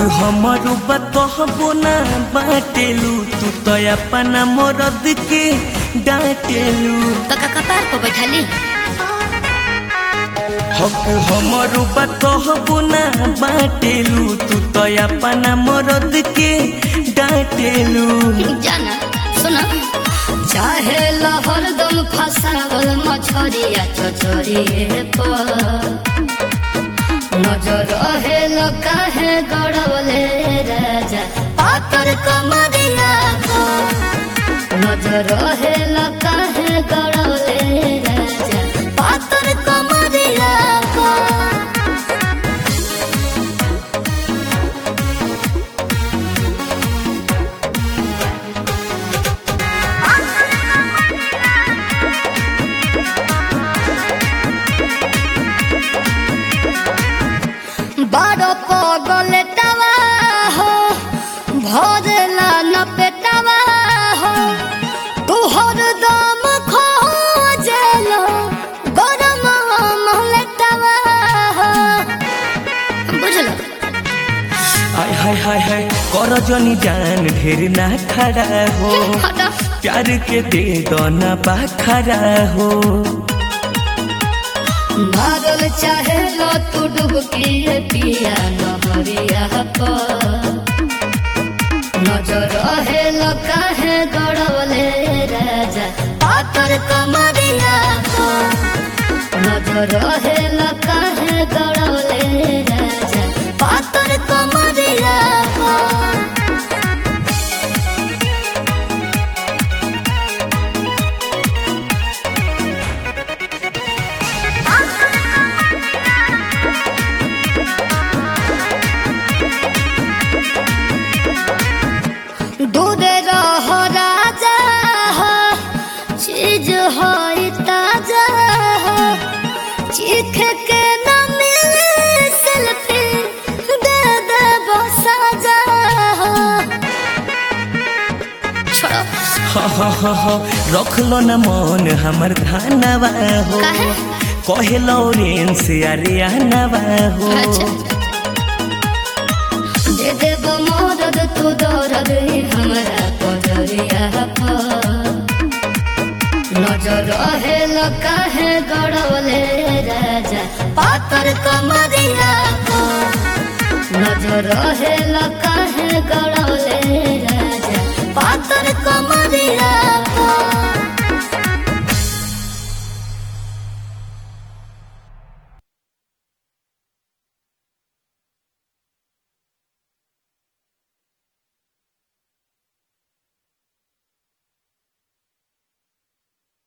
हमारो बतहबो ना बाटेलू तू तो अपना मरद के डांटेलू तो कपार पर बैठाली हक हमारो बतहबो ना बाटेलू तू तो अपना मरद के डांटेलू जाना सुना चाहे लहर दम फसावल मछरिया चचरिए पर नजर रहेल काहे गड़वले राजा पातर कमरिया को नजर रहेल काहे गड़वले राजा पातर कमरिया को बारो पगले तवा हो भरला न पेटवा हो तू हरदम खोजलो गरम महलटवा हो बुझलो हाय हाय हाय हाय कर जनी जान ढेर ना खड़ा हो हटा प्यार के दे दो ना बाखरा हो मारल चाहे लो तू डुबकी पिया नहरिया पर नजर रहेल काहे गड़वले राजा पातर कमरिया पर नजर रहेल काहे गड़वले राजा पातर कमरिया पर दूध रह राजा हो चीज हो ताजा हो चीख के न मिले सेल्फी दे दे बसाजा हो छोड़ो हा रख लो न मन हमर धनवा हो काहे? कहलो रेंस अरियानवा हो अच्छा दे देव मोरद तू दौरद हमरा पजरिया पर नजर रहेल काहे गड़वले राजा पातर कमरिया पर नजर रहेल काहे गड़वले राजा पातर कमरिया